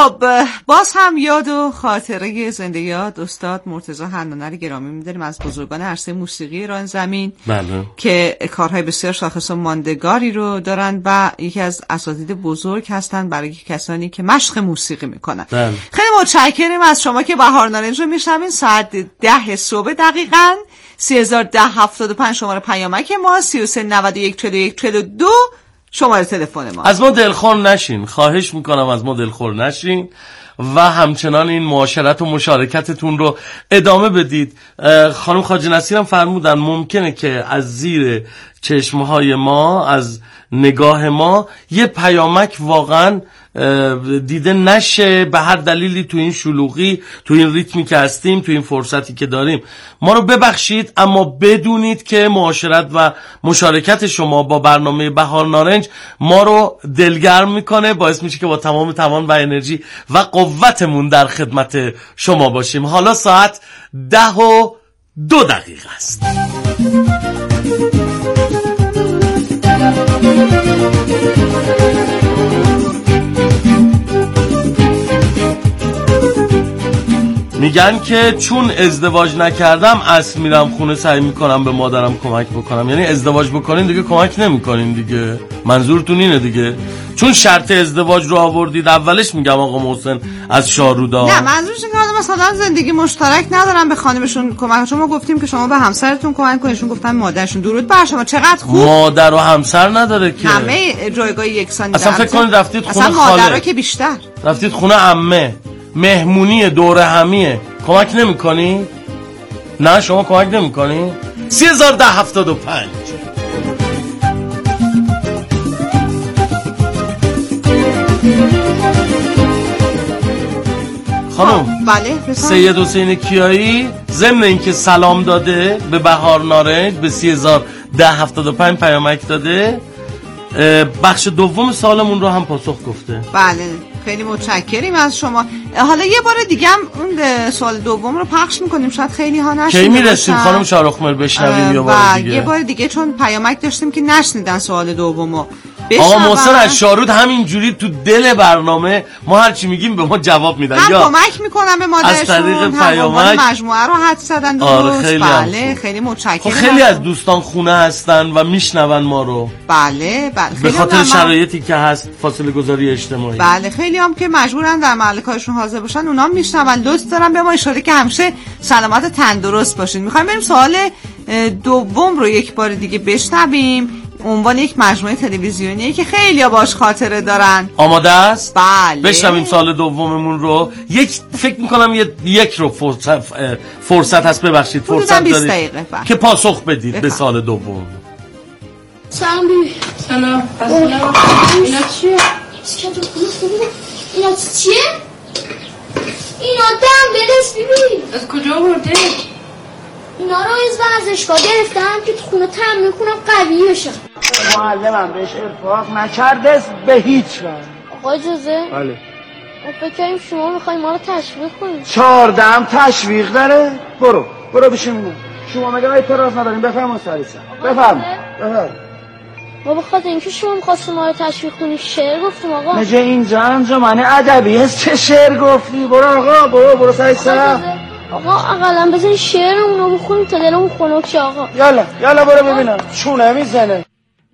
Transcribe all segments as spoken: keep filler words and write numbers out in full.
خب باز هم یاد و خاطره زنده یاد استاد مرتضی حنانه گرامی می‌داریم از بزرگان عرصه موسیقی ایران زمین. بله. که کارهای بسیار شاخص و ماندگاری رو دارن و یکی از اساتید بزرگ هستن برای کسانی که مشق موسیقی میکنن. بله. خیلی متشکرم از شما که بهار نارنج رو میشنوین. ساعت ده صبح دقیقاً سه هزار ده هفتاد و پنج شماره پیامک ما، سی و سه نود و یک چهل و یک چهل و دو شماره تلفن ما. از ما دلخور نشین، خواهش میکنم از ما دلخور نشین و همچنان این معاشرت و مشارکتتون رو ادامه بدید. خانم خواجه نصیرم فرمودن ممکنه که از زیر چشمهای ما، از نگاه ما، یه پیامک واقعا دیده نشه به هر دلیلی، تو این شلوغی، تو این ریتمی که هستیم، تو این فرصتی که داریم. ما رو ببخشید، اما بدونید که معاشرت و مشارکت شما با برنامه بهار نارنج ما رو دلگرم میکنه، باعث میشه که با تمام توان و انرژی و قوتمون در خدمت شما باشیم. حالا ساعت ده و دو دقیقه است. میگن که چون ازدواج نکردم اصل میرم خونه سعی میکنم به مادرم کمک بکنم. یعنی ازدواج بکنین دیگه کمک نمیکنین دیگه، منظورتون اینه دیگه؟ چون شرط ازدواج رو آوردید اولش، میگم آقا محسن از شارودا. نه منظورش اینه که مثلا زندگی مشترک ندارم به خانمشون کمک. شما گفتیم که شما به همسرتون کمک کنیشون، گفتن مادرشون. درود بر شما، چقدر خوب. مادر و همسر نداره که همه جایگاه یکسانی. اصلا فکر کنید رفتید خونه خاله، اصلا مادرها که بیشتر رفتید خونه عمه، مهمونی دوره همیه، کمک نمی کنی؟ نه شما کمک نمی کنی؟ سی هزار ده هفتاد و پنج خانم. بله. سید حسین کیایی ضمن اینکه سلام داده به بهار نارنج، به سی هزار ده هفتاد و پنج پیامک داده، بخش دوم سالمون رو هم پاسخ گفته. بله خیلی متشکریم از شما. حالا یه بار دیگه هم اون سوال دوم رو پخش میکنیم، شاید خیلی ها نشنیدن. کی میرسیم خانم شاروخمر بشنویم یه بار دیگه؟ یه بار دیگه چون پیامک داشتیم که نشنیدن سوال دومو. آقا محسن از شارود همین جوری تو دل برنامه ما هر چی میگیم به ما جواب میدن، یا کمک میکنن به مادرشون، از طریق پیامک مجموعه رو حد زدن. آره خیلی بله خیلی متشکرم. خب خیلی از دوستان خونه هستن و میشنون ما رو. بله بله. به خاطر شرایطی که هست، فاصله گذاری اجتماعی. بله خیلی هم که مجبورن در محل کارشون حاضر باشن، اونا میشنون. لطف دارم به ما اشاره که همیشه سلامت تندرست باشین. میخوایم بریم سوال دوم رو یک بار دیگه بشنویم. عنوان یک مجموعه تلویزیونیه که خیلی باش خاطره دارن. آماده است؟ بله. بشنویم سال دوممون رو. یک فکر میکنم یک, یک رو فرصت, فرصت هست، ببخشید فرصت دارید که پاسخ بدید بفهم. به سال دوم. سلام بی سلام. سلام. اینا چیه؟ اینا چیه؟ اینا دم بدست بیبی. از کجا برده؟ اینا رو از ورزشگاه گرفتم که تو خونه تمرین کنم قوی بشم. معلمم بهش ارفاق نکرده به هیچ وجه. آقا اجازه؟ بله. ما فکر کنیم شما میخوایی ما رو تشویق کنیم. چهاردهم تشویق داره؟ برو برو بشین. شما مگه اعتراض ندارین؟ بفرمایید سریعا. بفرم. بفرم. ما بخاطر اینکه شما می‌خواستیم ما رو تشویق کنیم شعر گفتیم آقا. مگه اینجا انجمن ادبی هست چه شعر گفتی؟ برو آقا برو برو سریعا. آقا اقلا بزن شعرمون رو بخونیم تا دلمون خنک شه آقا. یالا یالا برو ببینم چونه میزنه.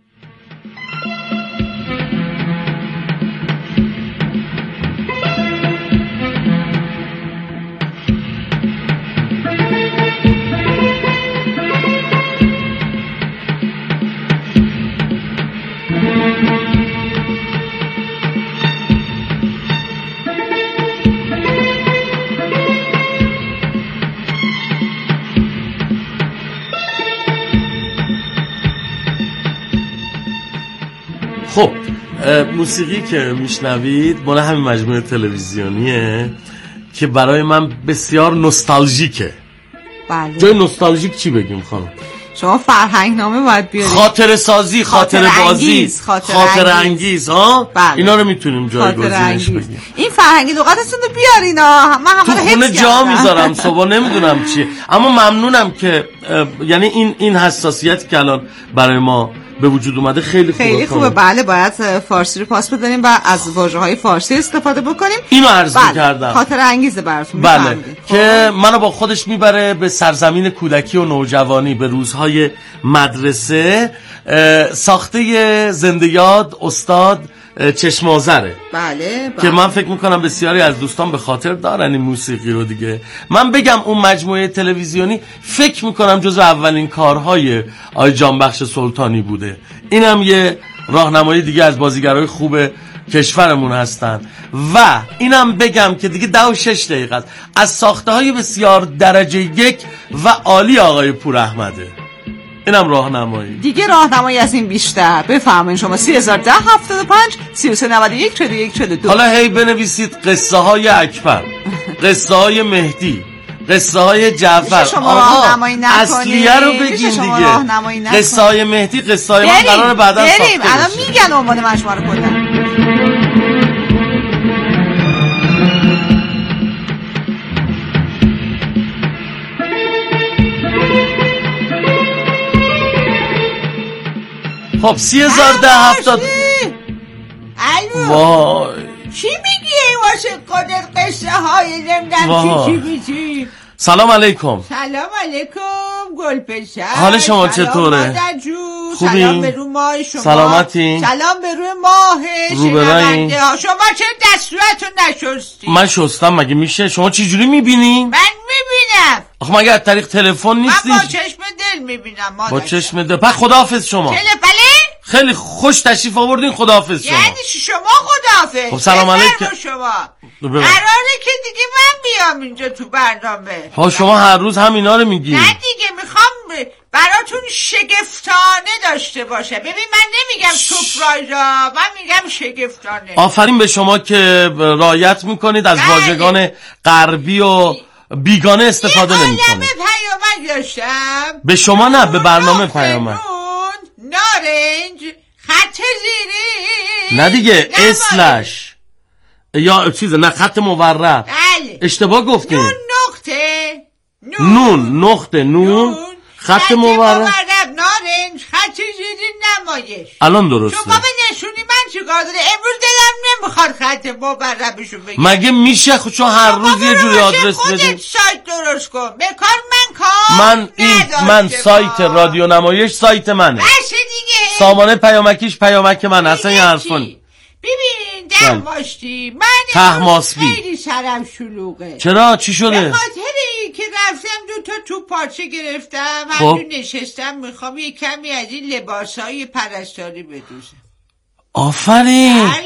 خب موسیقی که میشنوید مال همین مجموعه تلویزیونیه که برای من بسیار نوستالژیکه. بله. جای نوستالژیک چی بگیم خانم؟ شما فرهنگ نامه باید بیارید. خاطر سازی، خاطر, خاطر بازی، انگیز، خاطر, خاطر انگیز, انگیز ها؟ بله. اینا رو میتونیم جایگزینش بگیم. این فرهنگی لغتتون رو بیارین ها. من همه رو حفظ کردم. تو خونه جا میذارم صبح نمیدونم چیه. اما ممنونم که یعنی این این حساسیتی که الان برای ما به وجود اومده خیلی خوبه. خیلی خوبه. بله باید فارسی رو پاس بداریم و از واژه‌های فارسی استفاده بکنیم. اینو عرض بله. کردم خاطر انگیزه براتون. بله که منو با خودش میبره به سرزمین کودکی و نوجوانی، به روزهای مدرسه. ساخته زنده یاد استاد چشم آذره. بله, بله که من فکر میکنم بسیاری از دوستان به خاطر دارن این موسیقی رو دیگه. من بگم اون مجموعه تلویزیونی فکر میکنم جزو اولین کارهای آقای جانبخش سلطانی بوده. اینم یه راهنمای دیگه از بازیگرای خوب کشورمون هستن. و اینم بگم که دیگه ده و شش دقیقه است از ساخته های بسیار درجه یک و عالی آقای پور احمده. اینم راهنمایی دیگه. راهنمایی از این بیشتر بفرمایید شما. سه هزار و ده هفتاد و پنج سی و سه نود و یک چهل و یک چهل و دو. حالا هی بنویسید قصه های اکبر، قصه های مهدی، قصه های جعفر. آها اصلیه رو بگین دیگه. قصه های مهدی، قصه های من قراره بعدا ساخته بشه. بریم الان میگن عنوان مجموعه رو کلا. خب سی هزار ده هفتاد. وای چی میگی واسه خودت قصه های نمیدم چی چی چی. سلام علیکم. سلام علیکم گلپسر. حال شما چطوره؟ خوبی؟ سلام به رو ماه شما. سلامتی؟ سلام به روی ماه شنونده ها. شما چرا دستورتون نشستی؟ من شستم مگه میشه؟ شما چی جوری میبینین؟ من میبینم. آخه مگه از طریق تلفن نیستی؟ من با چشم دل میبینم مادر. با چشم دل. پس خداحافظ شما. تلفن؟ خیلی خوش تشریف آوردین. خداحافظ شما. یعنی شما خداحافظ. خب سلام علیکم شما. قراره که دیگه من بیام اینجا تو برنامه. ها شما هر روز همینا رو میگی. نه دیگه میخوام براتون شگفتانه داشته باشه. ببین من نمیگم سورپرایزا، من میگم شگفتانه. آفرین به شما که رعایت میکنید از واژگان غربی و بیگانه استفاده نمیکنید. یه عالمه پیامک داشتم. به شما نه، به برنامه پیامک. نارنج خط زیری. نه دیگه اسلش یا چیز، نه خط مورب. بله اشتباه گفتین. نون نقطه نون نون نقطه نون, نون. خط, خط مورب نارنج خط زیری نمایش. الان درسته. شما به نشونی من چیکار داره؟ امروز دلم نمیخواد خط موربشو بگم. مگه میشه خود چون هر روز یه جوری آدرس بدین؟ سایت درست کن. بکار من کار من این من سایت رادیو نمایش سایت منه. باشه دیگه. سامانه پیامکیش پیامک من اصلا یه حرفان. ببین دم باشتی من خیلی سرم شلوغه. چرا چی شده؟ به خاطر این که رفتم دو تا تو پارچه گرفتم. همون نشستم میخوام یه کمی از این لباسای پرستاری بدوزم. آفرین. بله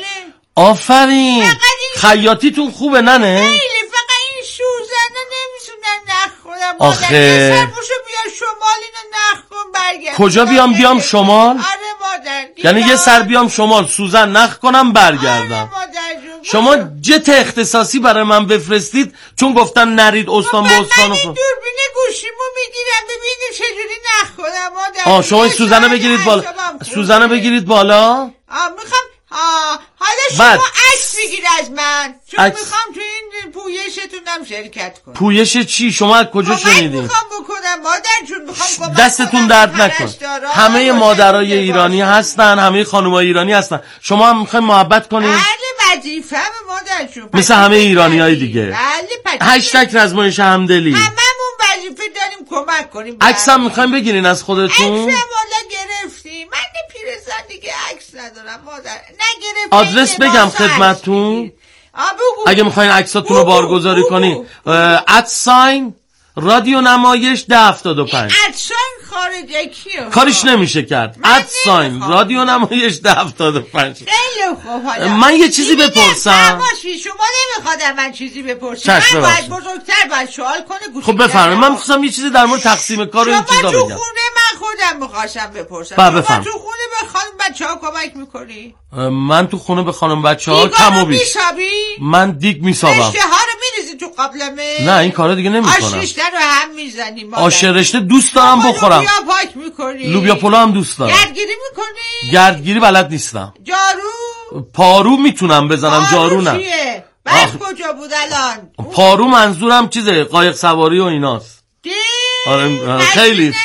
آفرین. خیاطیتون خوبه ننه؟ خیلی. فقط این سوزنه نمیتونن نخ کنم. آخه سرپوشو بیا شمال اینو نخ کن برگرد. کجا بیام بیام شمال؟ آره مادر. یعنی یه سر بیام شمال سوزن نخ کنم برگردم. آره مادر جون. شما جت اختصاصی برای من بفرستید چون گفتن نرید استان به استان. من این دوربین گوشیمو میگیرم ببینیم چجوری نخ کنم مادر. آه شما این سوزنه بگیرید بالا. سوزنه بگیرید بالا. آه میخوام آه حالا شما عکس بگیر از من چون اکس... میخوام تو این پویشتونم شرکت کنم. پویش چی؟ شما از کجا شنیدین؟ میخوام بکنم مادر جون. میخوام دستتون درد نکن. همه مادرای ایرانی هستن، همه خانمای ایرانی هستن. شما هم میخواین محبت کنید؟ بله وظیفه‌م مادر جون. مثل همه ایرانیای دیگه. بله هشتگ رزمایش همدلی. هممون وظیفه داریم کمک کنیم. عکس هم میخوایم بگیرین از خودتون؟ عکس والا گرفتیم. من پیرزن دیگه عکس ندارم مادر. نگرفتیم. آدرس بگم خدمتتون اگه میخواین عکساتون رو بارگذاری کنین. ات ساین رادیو نمایش ده هفتاد و پنج. ات ساین خارجه کیه؟ کارش نمیشه کرد. ات ساین رادیو نمایش ده هفتاد و پنج. خیلی خوب. حالا من یه چیزی بپرسم. شما نمیخواد من چیزی بپرسم. من باید بزرگتر باید سوال کنه. خب بفرمایید. من میخواستم یه چیزی در مورد تقسیم کار و این چیزا بگم. شما تو خونه من خودم میخواستم بپرسم. شما تو خونه به خانم بچه‌ها کمک میکنی؟ من تو خونه به خانم بچه‌ها کم و بیش. من دیگ میسابم. رشته ها رو میریزی تو قابلمه؟ نه این کارا دیگه نمیکنم. آش رشته رو هم میزنی. آش رشته دوست دارم بخورم. لوبیا پاک میکنی؟ لوبیا پلو هم دوست دارم. گردگیری میکنی؟ گردگیری بلد نیستم. جارو؟ پارو میتونم بزنم، جارو نه. چیه؟ بعد کجا بود الان؟ پارو منظورم چیزه قایق سواری و ایناست. آره خیلی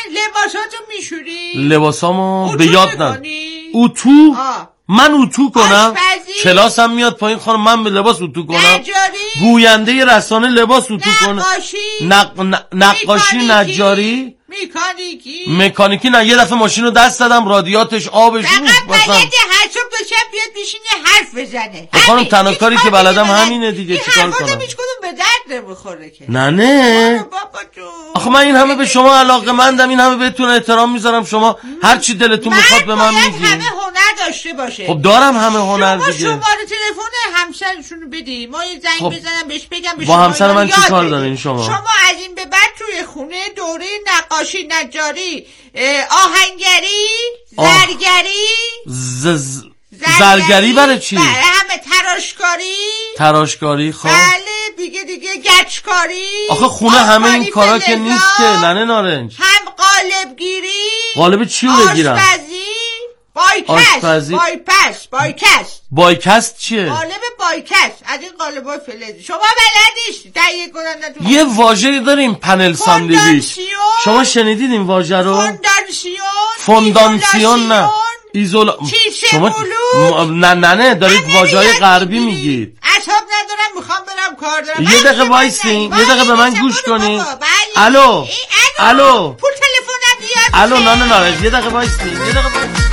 لباساتو میشوری؟ لباسامو به یاد نه. اتو؟ من اتو کنم؟ کلاسم میاد پایین خانم من به لباس اتو کنم؟ نجاری؟ گوینده رسانه لباس اتو کنم؟ نقاشی؟ نق... ن... نقاشی نجاری؟ مکانیکی؟ مکانیکی نه. یه دفعه ماشین رو دست دادم رادیاتش آبش فقط بلده هر صبح دو شب بیاد بشینه حرف بزنه. خانم تنها کاری که بلدم همینه دیگه. چیکار کنم؟ این هیچ کدوم به درد نمیخوره که. نه نه آخه من این همه به شما علاقه‌مندم، این همه بهتون احترام میذارم، شما هر چی دلتون بخواد به من میگید. همه هنر داشته باشه. خب دارم همه هنر دیگه. شما شماره تلفن همسرشون رو بدی ما یه زنگ خب بزنم بهش بگم به با همسر من چی کار دارین شما؟ شما از این به بعد توی خونه دوره نقاشی، نجاری، آهنگری، زرگری ز... زرگری برای چی؟ برای همه تراشکاری. تراشکاری خب بله دیگه دیگه گچکاری. آخه خونه همه این کارا که نیست که ننه نارنج. هم قالبگیری. قالب چی رو بگیرم؟ آشپزی. بایکست. بایپس. بایکست. بایکست چیه؟ قالب بایکست. از این قالبای فلزی شما بلدیش تهیه کنن. یه واژه‌ای داریم پنل ساندویچ. شما شنیدید این واژه رو؟ فوندانسیون. فوندانسیون نه ایزولا. شما م... نه نه نه دارید واژه‌های غربی میگید. اصاب ندارم میخوام برم کار دارم. یه دقیقه وایسین، یه دقیقه به من گوش کنین. الو الو پول تلفنم بیاد. الو نه نه نه یه دقیقه وایسین، یه دقیقه وایسین.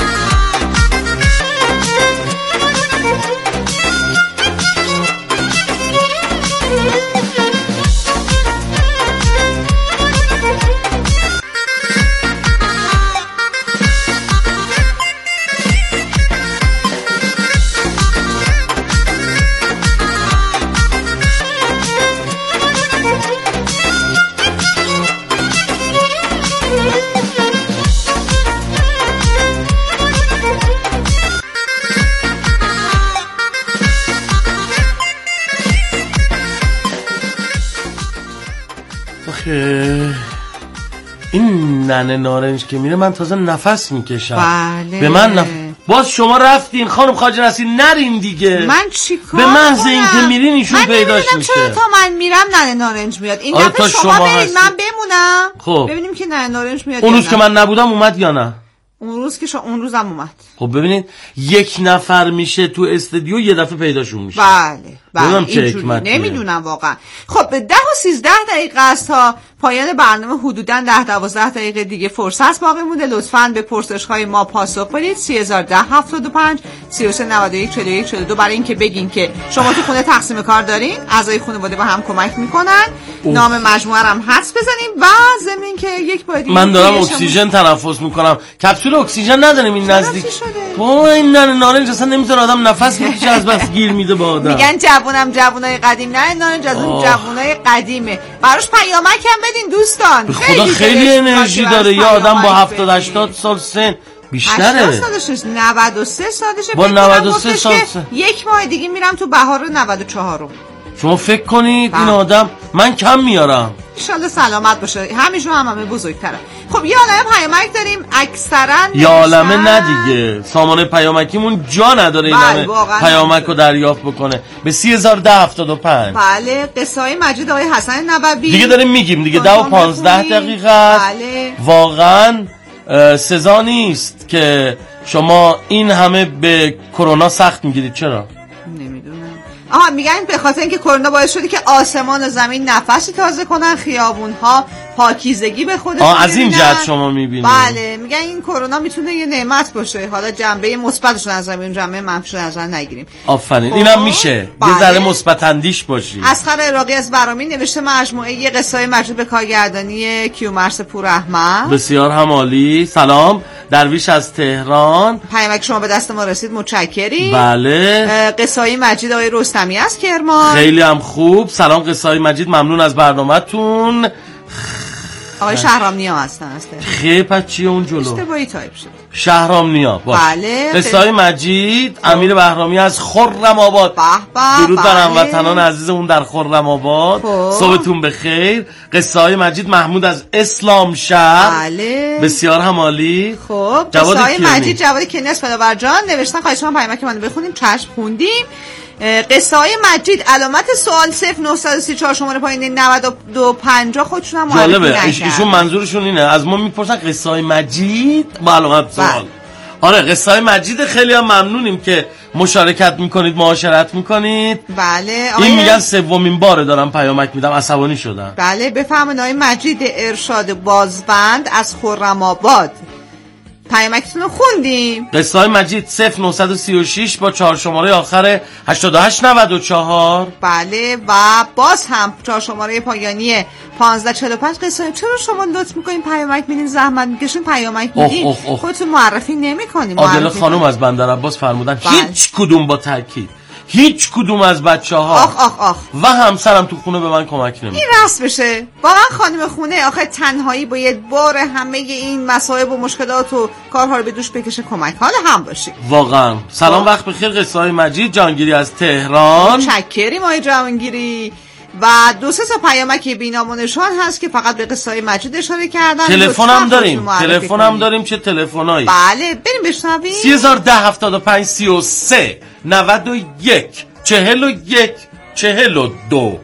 این ننه نارنج که میره من تازه نفس میکشم. بله. به من نف... باز شما رفتین خانم خواجه نسرین نرین دیگه. من چی کار به محض این که میرین ایشون پیداش میشه. چرا تا من میرم ننه نارنج میاد. این دفعه شما, شما برید من بمونم. خب ببینیم که ننه نارنج میاد. اون روز که من نبودم اومد یا نه؟ اون روز که شا... اون روزم اومد. خب ببینید یک نفر میشه تو استودیو یه دفعه پیداشون میشه. بله بله اینجوری نمیدونم واقعا. خب به ده و سیزده دقیقه است تا پایان برنامه، حدوداً ده دوازده دقیقه دیگه فرصت باقی مونده. لطفاً به پرسش های ما پاسخ بدید. سی هزار ده هفتاد و پنج سی و سه نود و یک چهل و یک چهل و دو برای اینکه بگین که شما تو خونه تقسیم کار دارین، اعضای خانواده با هم کمک میکنن. اوه. نام مجموعه هم حدس بزنیم و ضمن اینکه یک بار دیگه من دارم اکسیژن تنفس میکنم. کپسول اکسیژن نداریم این نزدیک. اوه این ننه نارنج اصلا نمیذاره آدم نفس بکشه، از بس گیر میده با آدم. میگن جوونم جوونای قدیم، نه نارنج از اون جوونای قدیمه. براش پیامک هم بدین دوستان. خدا خیلی انرژی داره. یه آدم با هفتاد هشتاد سال سن بیشتره. هشتاد سالشه، نود و سه سالشه. با نود و سه سال یک ماه دیگه میرم تو بهار نود و چهار. شما فکر کنید با. این آدم من کم میارم. انشالله سلامت باشه. همیشون هم همه بزرگتره. خب یه عالمه پیامک داریم اکثرا. یه عالمه نه دیگه، سامانه پیامکیمون جا نداره این همه پیامک رو دریافت بکنه. به سی هزار ده هفتاد و پنج. بله قصه مجید آقای حسن نبوی دیگه داریم میگیم دیگه. ده و پانزده دقیقه. بله. واقعا سزا نیست که شما این همه به کرونا سخت میگیرید. چرا؟ نمیدونم. آها میگن به خاطر اینکه کرونا باعث شده که آسمان و زمین نفسی تازه کنن، خیابون‌ها پاکیزگی به خودشون ببینن. از این جهت شما میبینید. بله میگن این کرونا میتونه یه نعمت باشه. حالا جنبه مثبتش نظر بگیریم، جنبه منفیش نظر نگیریم. آفرین. اینم میشه. بله. یه ذره مثبت اندیش باشی. اسخر عراقی از برامی نوشته مجموعه یه قصه مربوط به کارگردانی کیومرث پور احمد. بسیار هم عالی. سلام درویش از تهران. پیامک شما به دست ما رسید، متشکریم. بله. قصه مجید آقای رستمی از کرمان. خیلی هم خوب. سلام قصه مجید، ممنون از برنامه‌تون. آقای شهرام نیا هستن هستن. خیلی پس چیه اون جلو؟ اشتباهی تایپ شد. شهرام نیا. باش. بله. قصه مجید امیر بهرامی از خرم آباد. به به. درود بر هموطنان عزیزمون در خرم آباد. صبحتون بخیر. قصه مجید محمود از اسلام شهر. بله. بسیار هم عالی. خب قصه مجید جواد کنیاس فلاور جان نوشتن. خواهش می‌کنم پیامک منو بخونیم. چشم خوندیم. قصه های مجید علامت سوال صفر نهصد و سی و چهار شماره پایینی نود و دو پنجاه خودشون هم معرفی نکردن. جالبه ایشون منظورشون اینه از ما میپرسن قصه های مجید با علامت سوال. آره قصه های مجید خیلی هم ممنونیم که مشارکت میکنید معاشرت میکنید. بله این میگن سومین باره دارم پیامک میدم عصبانی شدم. بله بفرمایید آقای مجید ارشاد بازبند از خرم‌آباد پیامکتون رو خوندیم. قصه های مجید صفر نهصد و سی و شش با چهار شماره آخر هشتاد و هشت نود و چهار. بله و باز هم چهار شماره پایانی پانزده چهل و پنج. قصه چرا شما لطف میکنین پیامک میدین زحمت میکشین پیامک میدین خودتون معرفی نمیکنین؟ عادل خانم از بندر عباس فرمودن هیچ کدوم با تاکید هیچ کدوم از بچه ها آخ آخ آخ و همسرم تو خونه به من کمک نمیکنه. این راست بشه واقعا خانم خونه آخه تنهایی باید بار همه این مصائب و مشکلات و کارها رو به دوش بکشه کمک حال هم باشه واقعا. سلام وقت بخیر. قصه های مجید جانگیری از تهران. متشکریم آقای جانگیری. و دو سه تا پیامک بی‌نام و نشان هست که فقط به قصه های مجید اشاره کردن. تلفن هم داریم تلفن هم داریم چه تلفنایی؟ بله بریم بشنویم. سه هزار و ده هفتاد و پنج سی و سه نود و یک چهل و یک چهل و دو.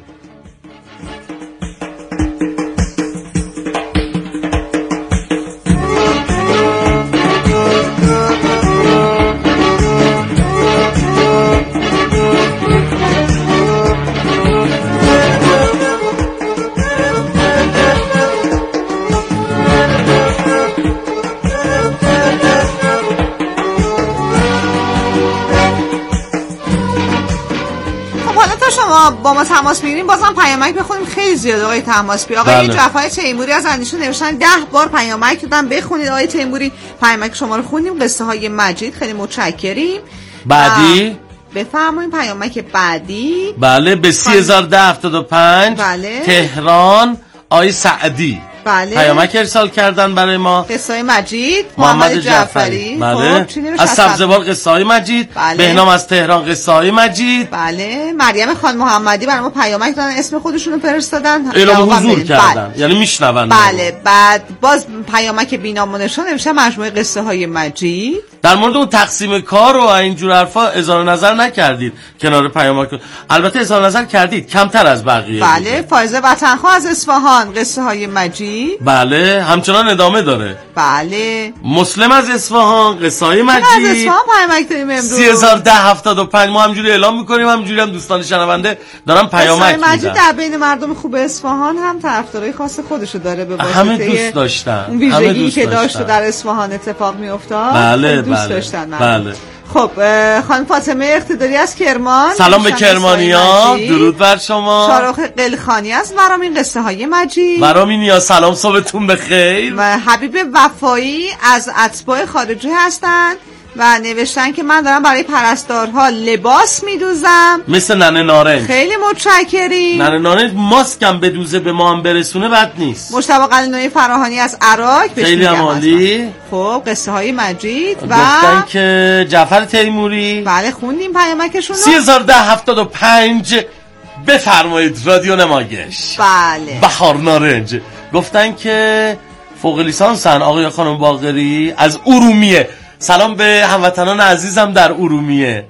با ما تماس میگیریم بازم پیامک بخونیم خیلی زیاد آقای تماس بی. آقای بله. جعفر تیموری از اندیشه نوشتن ده بار پیامک دادن بخونید آقای تیموری. پیامک شما رو خوندیم. قصه های مجید خیلی متشکریم. بعدی بفرمایید پیامک بعدی. بله به سه هزار و ده هفتاد و پنج بله. تهران آقای سعدی بله. پیامک ارسال کردن برای ما. قصه های مجید محمد جعفری. بله. از سبزوار قصه های مجید. بله. بهنام از تهران قصه های مجید. بله. مریم خان محمدی برای ما پیامک دادن اسم خودشون رو فرستادن اعلام حضور کردن. بله. یعنی میشنون. بله. بعد باز پیامک بی‌نام و نشان نمیشه مجموعه قصه های مجید. در مورد اون تقسیم کار و اینجور حرفا اظهار نظر نکردید کنار پیامک. البته اظهار نظر کردید کمتر از بقیه. بله. فائزه وطنخواه از اصفهان قصه های مجید. بله همچنان ادامه داره. بله. مسلم از اصفهان قصه های مجید. از اصفهان پیامک داریم امروز. سه هزار و ده هفتاد و پنج ما همجوری اعلام میکنیم همجوری هم دوستان شنونده دارن پیامک میدن. قصه های مجید در بین مردم خوب اصفهان هم طرفدارای خاص خودشو داره به واسطه همه دوست داشتن. اون ویژگی که داشت در اصفهان اتفاق میافتاد. بله دوست بله. داشتن. بله. خب خانم فاطمه اقتداری از کرمان. سلام به کرمانی‌ها. درود بر شما. شارخ قلخانی از ورامین قصه های مجید. ورامینیا سلام صبحتون بخیر. و حبیب وفایی از اتباع خارجی هستند و نوشتن که من دارم برای پرستارها لباس میدوزم مثل ننه نارنج. خیلی متشکریم. ننه نارنج ماسکم بدوزه به ما هم برسونه بد نیست. مجتبی قلنوی فراهانی از عراق خیلی عالی. خب قصه های مجید و گفتن که جعفر تیموری. بله خوندیم پیامکشون رو. سه هزار و ده هفتاد و پنج بفرمایید رادیو نمایش. بله. بهار نارنج. گفتن که فوق لیسانسن آقای خانم باقری از ارومیه. سلام به هموطنان عزیزم در ارومیه.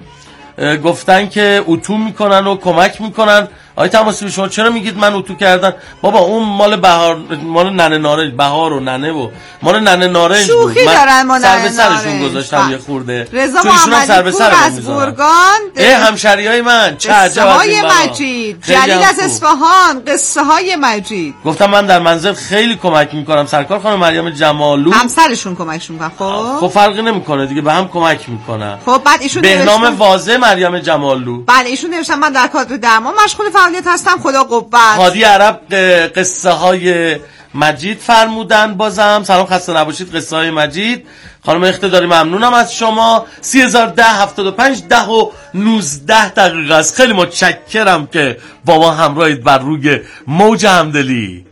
گفتن که اتو میکنن و کمک میکنن. آقای تماسی شما چرا میگید من اتو کردن؟ بابا اون مال بهار مال ننه نارنج بهار و ننه و مال ننه نارنج بود. شوخی دارن ما سر به سرشون گذاشتم یه خورده. رضا محمدی پور از گرگان. اه همشریای من چه عجب قصه های مجید. جلیل از اصفهان قصه های مجید. گفتم من در منزل خیلی کمک میکنم. سرکار خانم مریم جمالو همسرشون کمکشون میکنن. خب خب فرقی نمیکنه دیگه به هم کمک میکنن. خب بعد ایشون بهنام واضح مریم جمالو. بله ایشون نوشتن من در کادر درمان مشغول فعالیت هستم خدا قوت. هادی عرب قصه های مجید فرمودن. بازم سلام خسته نباشید قصه های مجید. خانم اقتداری ممنونم از شما. سه هزار و ده هفتاد و پنج ده و نوزده دقیقه است. خیلی متشکرم که با ما همراهید بر روی موج همدلی.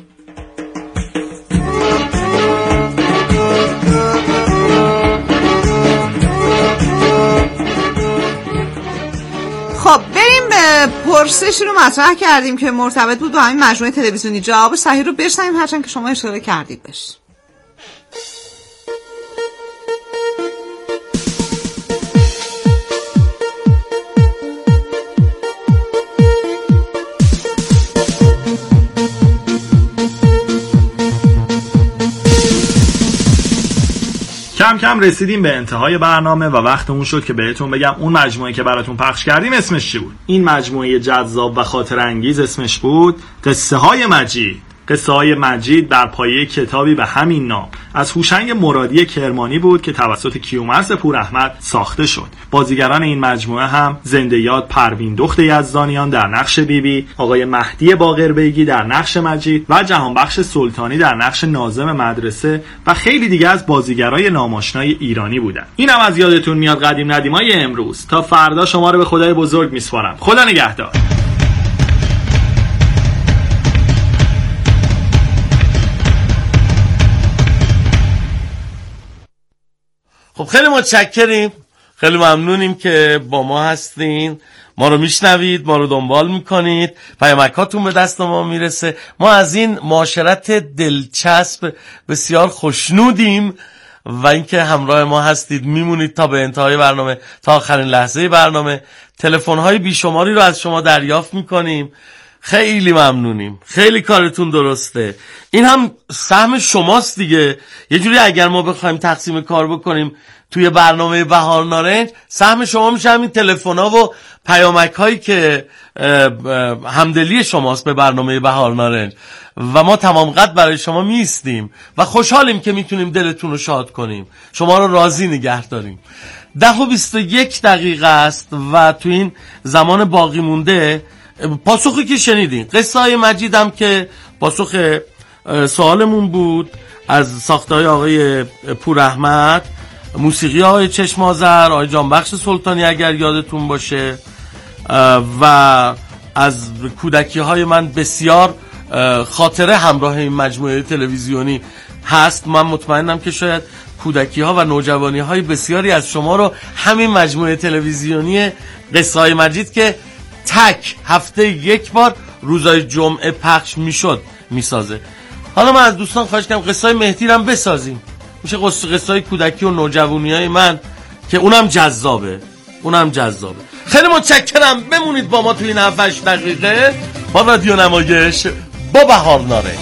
خب بریم به پرسشی رو مطرح کردیم که مرتبط بود با همین مجموعه تلویزیونی. جواب صحیح رو بشنویم هرچند که شما اشاره کردید بش. کم کم رسیدیم به انتهای برنامه و وقت اون شد که بهتون بگم اون مجموعه که براتون پخش کردیم اسمش چی بود. این مجموعه جذاب و خاطر انگیز اسمش بود قصه های مجید. قصه های مجید بر پایه کتابی به همین نام از هوشنگ مرادی کرمانی بود که توسط کیومرث پوراحمد ساخته شد. بازیگران این مجموعه هم زنده یاد پروین دخت یزدانیان در نقش بیبی، بی، آقای مهدی باقربیگی در نقش مجید و جهانبخش سلطانی در نقش ناظم مدرسه و خیلی دیگه از بازیگرای ناماشنای ایرانی بودن. اینم از یادتون میاد قدیم ندیمای امروز. تا فردا شما رو به خدای بزرگ میسپارم. خدا نگهدار. خب خیلی متشکریم، خیلی ممنونیم که با ما هستین، ما رو میشنوید، ما رو دنبال میکنید، پیامکاتون به دست ما میرسه. ما از این معاشرت دلچسب بسیار خوشنودیم و اینکه همراه ما هستید، میمونید تا به انتهای برنامه، تا آخرین لحظه برنامه. تلفن‌های بیشماری رو از شما دریافت میکنیم، خیلی ممنونیم، خیلی کارتون درسته. این هم سهم شماست دیگه. یه جوری اگر ما بخوایم تقسیم کار بکنیم توی برنامه بهار نارنج، سهم شما میشه همین تلفن‌ها و پیامک هایی که همدلی شماست به برنامه بهار نارنج و ما تمام قد برای شما میستیم و خوشحالیم که میتونیم دلتون رو شاد کنیم، شما رو راضی نگه داریم. ده و بیست و یک دقیقه است و تو این زمان باقی مونده پاسخی که شنیدین قصه های مجیدم که پاسخ سوالمون بود از ساخته‌های آقای پوراحمد، موسیقی آقای چشم آذر، آقای جانبخش سلطانی اگر یادتون باشه و از کودکی های من بسیار خاطره همراه این مجموعه تلویزیونی هست. من مطمئنم که شاید کودکی ها و نوجوانی های بسیاری از شما رو همین مجموعه تلویزیونی قصه های مجید که تک هفته یک بار روزای جمعه پخش میشد میسازه. حالا من از دوستان خواهش کنم قصه های مهدی رو هم بسازیم، میشه قصه های کودکی و نوجوانی های من که اونم جذابه، اونم جذابه. خیلی متشکرم، بمونید با ما توی این هفت دقیقه با رادیو نمایش با بهار نارنج.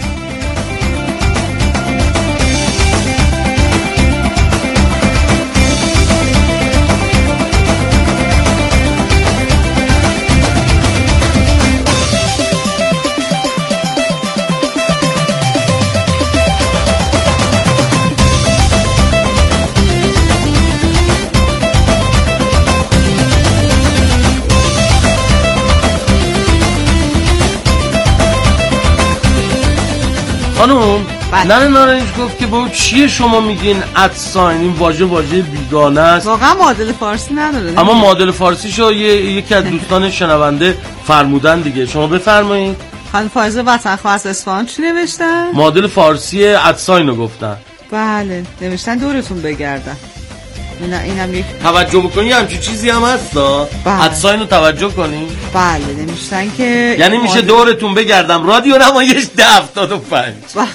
خانم ننه نارنج گفت که با چیه شما میگین ادساین، این واژه واژه بیگانه است، واقعا معادل فارسی نداره. اما معادل فارسیشو یکی از دوستان شنونده فرمودن دیگه، شما بفرمایید. خانم فائزه وطنخواه از اصفهان چی نوشتن؟ معادل فارسی ادساین رو گفتن. بله نوشتن دورتون بگردن. نه اینم یک توجه بکنی همچین چیزی هم هست دا ادساین رو توجه کنی. بله نوشتن که یعنی میشه معادل... دورتون بگردم رادیو نمایش ده هفتاد و پنج.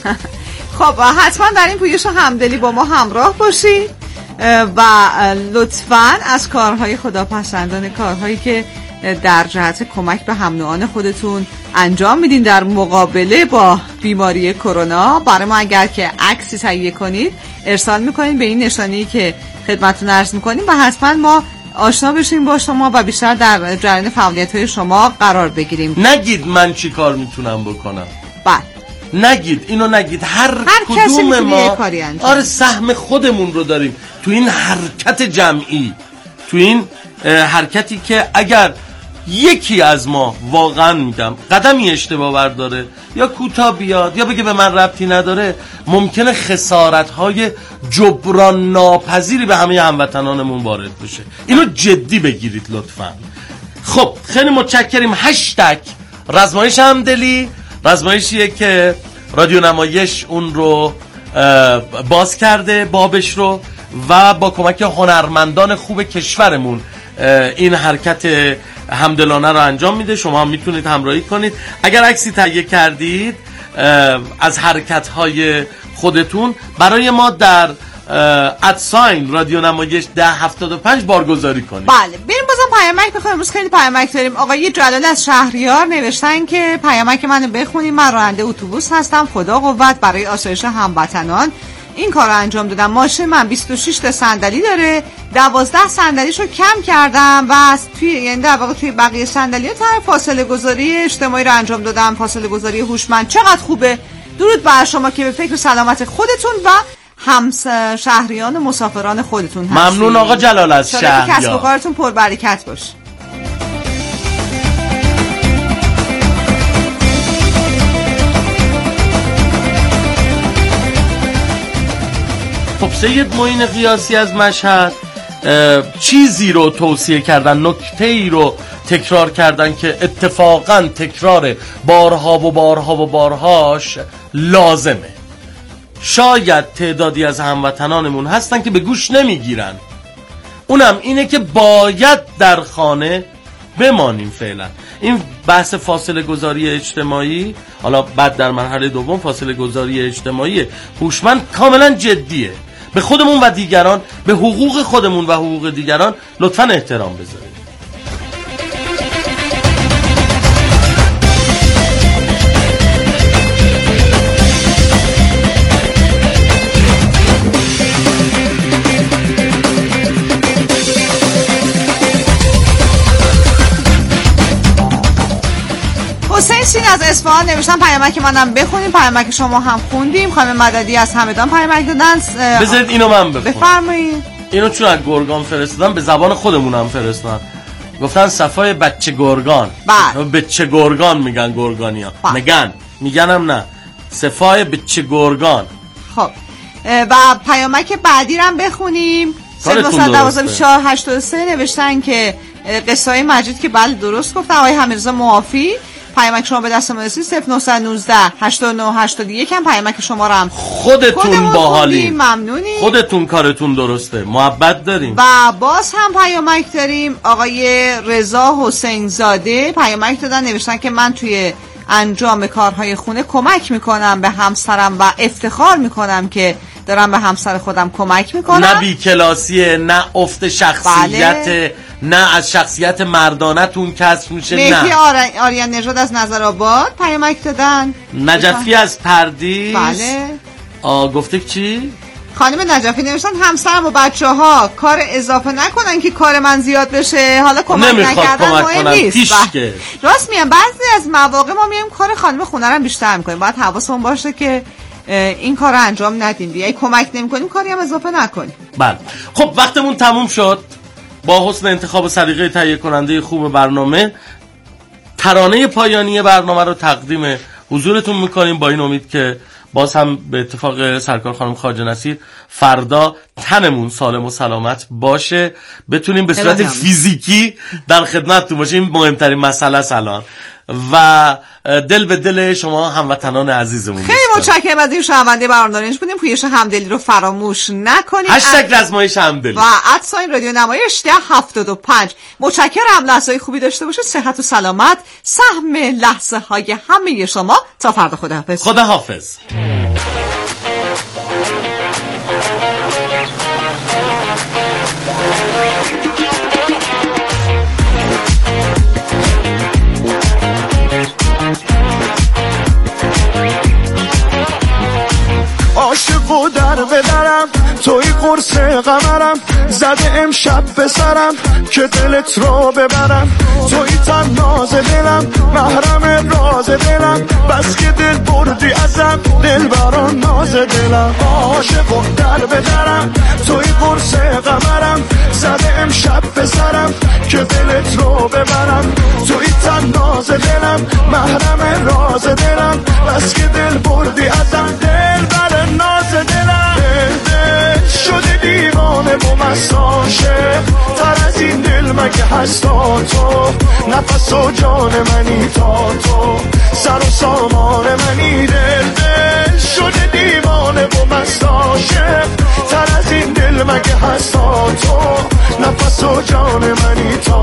خب حتما در این پویش همدلی با ما همراه باشید و لطفاً از کارهای خداپسندانه، کارهایی که در جهت کمک به هم نوعان خودتون انجام میدین در مقابله با بیماری کرونا، برای ما اگر که عکسی تهیه کنید ارسال میکنید به این نشانی که خدمتتون عرض میکنیم و حتما ما آشنا بشیم با شما و بیشتر در جریان فعالیت‌های شما قرار بگیریم. نگید من چی کار میتونم بکنم. بله نگید اینو نگید. هر, هر کدوم ما آره سهم خودمون رو داریم تو این حرکت جمعی، تو این حرکتی که اگر یکی از ما واقعا میگم قدمی اشتباه برداره یا کوتاه بیاد یا بگه به من ربطی نداره، ممکنه خسارت‌های جبران ناپذیری به همه هموطنانمون وارد بشه. اینو جدی بگیرید لطفا. خب خیلی متشکریم. هشتگ رزمایش همدلی، رزمایشیه که رادیو نمایش اون رو باز کرده بابش رو و با کمک هنرمندان خوب کشورمون این حرکت همدلانه رو انجام میده. شما هم میتونید همراهی کنید. اگر عکسی تهیه کردید از حرکت‌های خودتون برای ما در ادساین رادیو نمایش ده هفتاد و پنج بارگذاری کنید. بله بریم بازم پیامک بخونیم. امروز خیلی پیامک داریم. آقای جلال از شهریار نوشتن که پیامک منو بخونیم. من راننده اتوبوس هستم، خدا قوت برای آسایش هموطنان این کار رو انجام دادم. ماشین من بیست و شش تا صندلی داره، دوازده صندلیشو کم کردم و توی یعنی در واقع توی بقیه صندلی‌ها طرح فاصله گذاری اجتماعی رو انجام دادم، فاصله گذاری هوشمند. چقدر خوبه. درود بر شما که به فکر سلامت خودتون و هم شهریان مسافران خودتون هستید. ممنون آقا جلال از شهر. کسب و کارتون پربرکت باشه. خب سید معین قیاسی از مشهد چیزی رو توصیه کردن، نکته‌ای رو تکرار کردن که اتفاقا تکرار بارها و بارها و بارهاش لازمه. شاید تعدادی از هموطنانمون هستن که به گوش نمیگیرن. اونم اینه که باید در خانه بمانیم فعلا. این بحث فاصله گذاری اجتماعی، حالا بعد در مرحله دوم فاصله گذاری اجتماعی هوشمند کاملا جدیه. به خودمون و دیگران، به حقوق خودمون و حقوق دیگران لطفاً احترام بذاریم. حسین سین از اصفهان نوشتن پیامک منم بخونیم. پیامک شما هم خوندیم. خانم مددی از همدان پیامک دادن. بذارید اینو من بخونم. بفرمایید. اینو چون از گرگان فرستادن به زبان خودمونم فرستادن. گفتن صفای بچه گرگان. بله. بچه گرگان میگن گرگانیا. میگن میگنم نه. صفای بچه گرگان. خب و پیامک بعدی رو هم بخونیم. صفر دوازده چهار هشتاد و سه نوشتن که قصه های مجید که بله درست گفتن. آقای حمیدرضا موافی. پیامک شما به دست ما رسید. صفر نه یک نه هشتاد و نه هشتاد و یک هم پیامک شما رو هم خودتون باحالین، ممنونیم، خودتون کارتون درسته، محبت داریم. و باز هم پیامک داریم. آقای رضا حسین زاده پیامک دادن، نوشتن که من توی انجام کارهای خونه کمک میکنم به همسرم و افتخار میکنم که دارم به همسر خودم کمک میکنم. نه بی کلاسیه، نه افت شخصیت، بله. نه از شخصیت مردانتون کسب میشه. نه مهدی آریان نژاد از نظرآباد پیامک دادن. نجفی از پردیس. بله. آ گفته چی؟ خانم نجفی نوشتن همسرم و بچه ها کار اضافه نکنن که کار من زیاد بشه. حالا کمک نکردن مهم نیست. راست میگم بعضی از مواقع ما میایم کار خانم خونه رو بیشتر میکنیم. باید حواسمون باشه که این کار رو انجام ندیم دیگه. اگه کمک نمی‌کنیم کاری هم اضافه نکنیم. بله. خب وقتمون تموم شد. با حسن انتخاب سلیقه تهیه کننده خوب برنامه، ترانه پایانی برنامه رو تقدیم حضورتون میکنیم با این امید که باز هم به اتفاق سرکار خانم خواجه نصیر فردا تنمون سالم و سلامت باشه، بتونیم به صورت فیزیکی در خدمتتون باشیم. این مهمترین مسئله است الان. و دل به دل شما هموطنان عزیزمون. خیلی متشکرم از این شنونده برنامه‌اش بودیم. پویش همدلی رو فراموش نکنید. هشتگ رزمایش همدلی و ادساین رادیو نمایش ده هفتاد و پنج. متشکرم. لحظه‌های خوبی داشته باشه. صحت و سلامت سهم لحظه های همه شما. تا فردا. خداحافظ. خداحافظ. عاشق و در بدرم توی قرص قمرم، زده امشب به سرم که دلت رو ببرم. توی تناز دلم محرم راز دلم، بس که دل بردی ازم دل بران ناز دلم. عاشق و در بدرم توی قرص قمرم، زده امشب به سرم که دلت رو ببرم. توی تناز دلم محرم راز دلم، بس که دل بردی ازم دل بران ناز دلم. دل شده دیوانه و مساشه، تر از این دل مگه هستا تو؟ نفس و جان منی تا تو، سر و سامان منی. دل دل شده دیوانه و مساشه، تر از این دل مگه هستا تو؟ نفس و جان منی تا